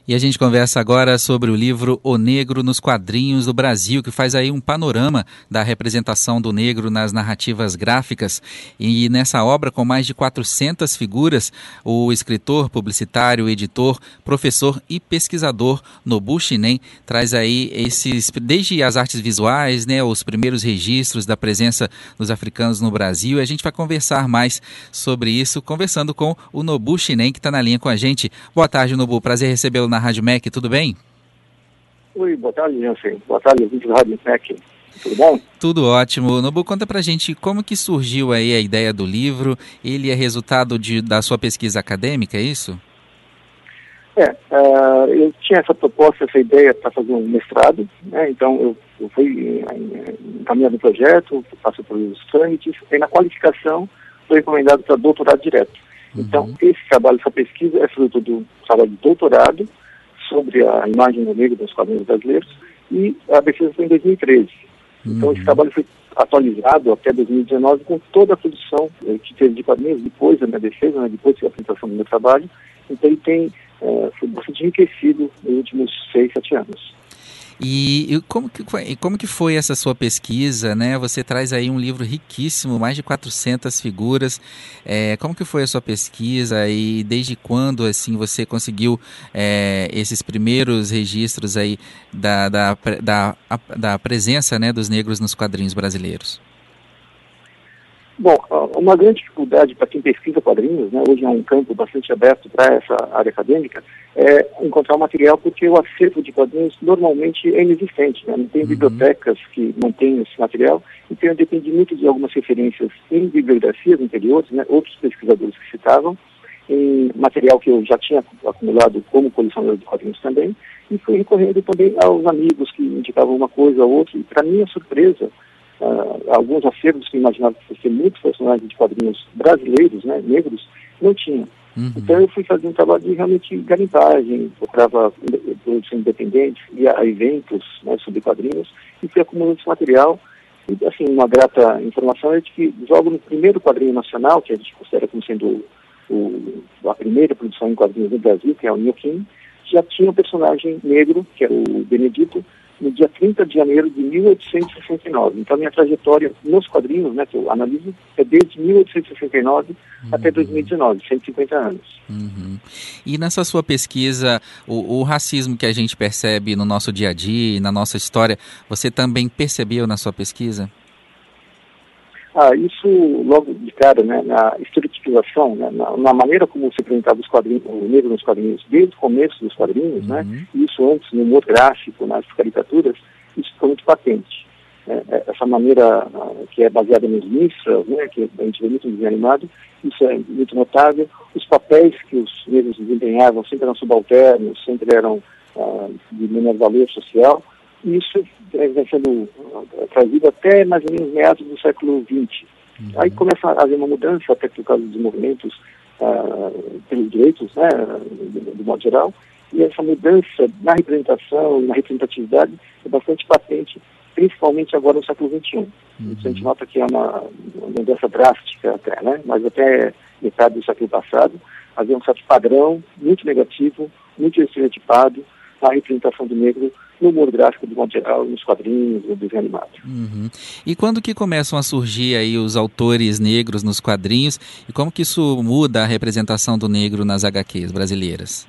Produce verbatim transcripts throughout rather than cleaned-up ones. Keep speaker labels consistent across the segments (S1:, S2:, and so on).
S1: E a gente conversa agora sobre o livro O Negro nos Quadrinhos do Brasil, que faz aí um panorama da representação do negro nas narrativas gráficas. E nessa obra, com mais de quatrocentas figuras, o escritor, publicitário, editor, professor e pesquisador Nobu Shinen traz aí esses, desde as artes visuais, né, os primeiros registros da presença dos africanos no Brasil. E a gente vai conversar mais sobre isso, conversando com o Nobu Shinen, que está na linha com a gente. Boa tarde, Nobu. Prazer recebê-lo na Rádio M E C, tudo bem?
S2: Oi, boa tarde, Jansen. Boa tarde, ouvintes da Rádio M E C. Tudo bom?
S1: Tudo ótimo. Nobu, conta pra gente como que surgiu aí a ideia do livro. Ele é resultado de, da sua pesquisa acadêmica, é isso?
S2: É, uh, eu tinha essa proposta, essa ideia para fazer um mestrado, né? Então eu, eu fui encaminhado no projeto, passo por os trâmites, e na qualificação foi recomendado para doutorado direto. Então, uhum. esse trabalho, essa pesquisa é fruto do trabalho de doutorado sobre a imagem do negro dos quadrinhos brasileiros, e a pesquisa foi em dois mil e treze. Uhum. Então, esse trabalho foi atualizado até dois mil e dezenove com toda a produção eh, que teve de quadrinhos depois da minha defesa, né, depois da apresentação do meu trabalho. Então, ele tem eh, foi bastante enriquecido nos últimos seis, sete anos.
S1: E, e como, que, como que foi essa sua pesquisa, né? Você traz aí um livro riquíssimo, mais de quatrocentas figuras. É, como que foi a sua pesquisa e desde quando assim você conseguiu é, esses primeiros registros aí da, da, da, da presença, né, dos negros nos quadrinhos brasileiros?
S2: Bom, uma grande dificuldade para quem pesquisa quadrinhos, né, hoje é um campo bastante aberto para essa área acadêmica, é encontrar o material, porque o acervo de quadrinhos normalmente é inexistente, né? Não tem uhum. bibliotecas que mantêm esse material, então depende muito de algumas referências em bibliografias anteriores, né, outros pesquisadores que citavam, em material que eu já tinha acumulado como colecionador de quadrinhos também, e fui recorrendo também aos amigos que indicavam uma coisa ou outra, e para minha surpresa, Uh, alguns acervos que eu imaginava que fossem muitos personagens de quadrinhos brasileiros, né, negros, não tinham. Uhum. Então eu fui fazer um trabalho de realmente garimpagem, procurava produção independente, ia a eventos, né, sobre quadrinhos, e fui acumulando esse material. E, assim, uma grata informação é de que logo no primeiro quadrinho nacional, que a gente considera como sendo o, a primeira produção em quadrinhos no Brasil, que é o Nhoquim, já tinha um personagem negro, que era o Benedito, no dia trinta de janeiro de mil oitocentos e sessenta e nove. Então, a minha trajetória nos quadrinhos, né, que eu analiso, é desde mil oitocentos e sessenta e nove uhum. até dois mil e dezenove, cento e cinquenta anos.
S1: Uhum. E nessa sua pesquisa, o, o racismo que a gente percebe no nosso dia a dia, na nossa história, você também percebeu na sua pesquisa?
S2: Ah, isso logo de cara, né, na estereotipização, né, na, na maneira como se apresentava os quadrinhos, o negro nos quadrinhos, desde o começo dos quadrinhos, uhum. né, e isso antes no humor gráfico, nas caricaturas, isso ficou muito patente. Né, essa maneira uh, que é baseada nos minstrels, né, que a gente vê muito no desenho animado, isso é muito notável. Os papéis que os negros desempenhavam sempre eram subalternos, sempre eram uh, de menor valor social. Isso vem sendo trazido até mais ou menos meados do século vinte. Uhum. Aí começa a haver uma mudança, até por causa dos movimentos uh, pelos direitos, né, do, do modo geral, e essa mudança na representação, na representatividade, é bastante patente, principalmente agora no século vinte e um. Uhum. Isso a gente nota que é uma, uma mudança drástica até, né, mas até metade do século passado, havia um certo padrão muito negativo, muito estereotipado, na representação do negro no humor gráfico, de modo geral, nos quadrinhos, no desenho animado.
S1: Uhum. E quando que começam a surgir aí os autores negros nos quadrinhos e como que isso muda a representação do negro nas agá quês brasileiras?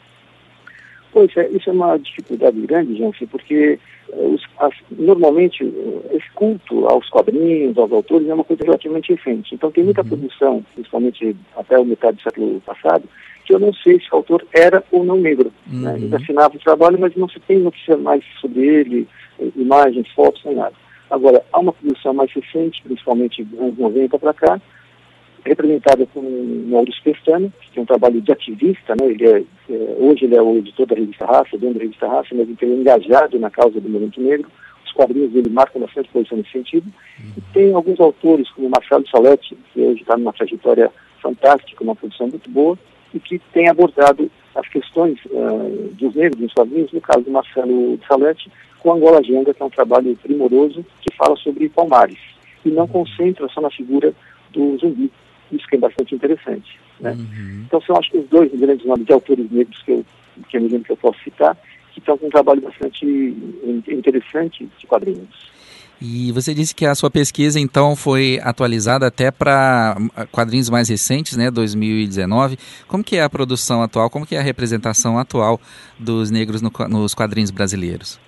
S2: Pois é, isso é uma dificuldade grande, gente, porque os, as, normalmente esse culto aos quadrinhos, aos autores, é uma coisa relativamente recente. Então tem muita uhum. produção, principalmente até a metade do século passado, que eu não sei se o autor era ou não negro. Uhum. Né? Ele assinava o trabalho, mas não se tem notícia mais sobre ele, imagens, fotos, nem nada. Agora, há uma produção mais recente, principalmente dos anos noventa para cá, representada por um Maurício Pestana, que tem um trabalho de ativista, né? Ele é, é, hoje ele é o editor da revista Raça, dono da revista Raça, mas ele é engajado na causa do movimento negro. Os quadrinhos dele marcam bastante posição nesse sentido. Uhum. E tem alguns autores, como Marcelo Saletti, que hoje está numa trajetória fantástica, uma produção muito boa, e que tem abordado as questões uh, dos negros nos quadrinhos, no caso do Marcelo Saletti, com Angola Jenga, que é um trabalho primoroso que fala sobre Palmares, e não concentra só na figura do zumbi. Isso que é bastante interessante. Né? Uhum. Então são, acho que, os dois grandes nomes de autores negros que eu que é um exemplo que eu posso citar, que estão com um trabalho bastante interessante de quadrinhos.
S1: E você disse que a sua pesquisa, então, foi atualizada até para quadrinhos mais recentes, né, dois mil e dezenove. Como que é a produção atual, como que é a representação atual dos negros no, nos quadrinhos brasileiros?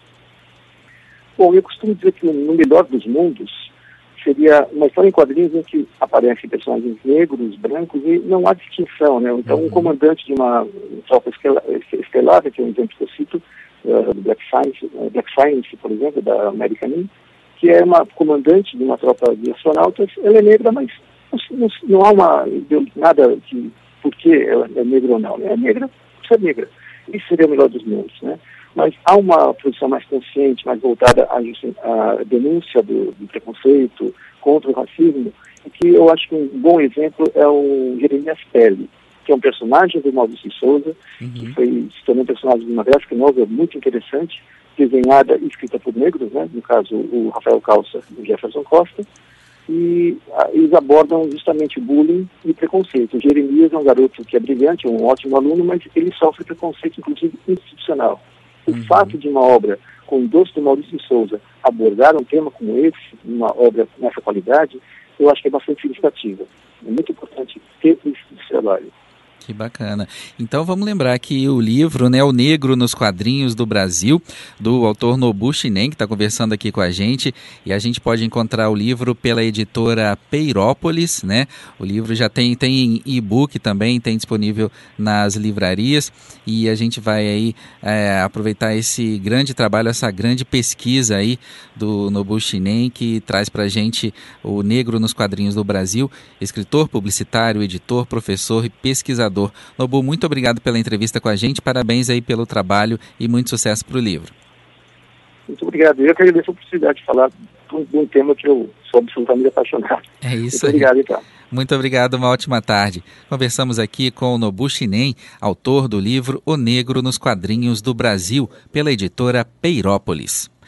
S2: Bom, eu costumo dizer que no melhor dos mundos seria uma história em quadrinhos em que aparecem personagens negros, brancos, e não há distinção, né? Então, um comandante de uma tropa estelar, que é um exemplo que eu cito, uh, do Black Science, uh, Black Science, por exemplo, da American, que é uma comandante de uma tropa de astronautas, ela é negra, mas não, não há uma, nada de por que ela é negra ou não, né? É negra por ser negra. Isso seria o melhor dos mundos, né? Mas há uma produção mais consciente, mais voltada à, à denúncia do, do preconceito, contra o racismo, e que eu acho que um bom exemplo é o Jeremias Pele, que é um personagem do Maurício de Souza, uhum. que foi, se tornou um personagem de uma graphic novel muito interessante, desenhada e escrita por negros, né? No caso o Rafael Calça e o Jefferson Costa, e a, eles abordam justamente bullying e preconceito. O Jeremias é um garoto que é brilhante, é um ótimo aluno, mas ele sofre preconceito, inclusive institucional. O uhum. fato de uma obra com o doce do Maurício de Souza abordar um tema como esse, uma obra nessa qualidade, eu acho que é bastante significativa. É muito importante ter esse trabalho.
S1: Que bacana. Então vamos lembrar que o livro, né, O Negro nos Quadrinhos do Brasil, do autor Nobu Shinen, que está conversando aqui com a gente, e a gente pode encontrar o livro pela editora Peirópolis, né? O livro já tem, tem e-book também, tem disponível nas livrarias, e a gente vai aí é, aproveitar esse grande trabalho, essa grande pesquisa aí do Nobu Shinen, que traz para a gente O Negro nos Quadrinhos do Brasil, escritor, publicitário, editor, professor e pesquisador. Nobu, muito obrigado pela entrevista com a gente, parabéns aí pelo trabalho e muito sucesso para o livro.
S2: Muito obrigado, eu que agradeço a oportunidade de falar de um tema que eu sou absolutamente apaixonado.
S1: É isso
S2: muito aí. Obrigado, então.
S1: Muito obrigado, uma ótima tarde. Conversamos aqui com o Nobu Shinen, autor do livro O Negro nos Quadrinhos do Brasil, pela editora Peirópolis.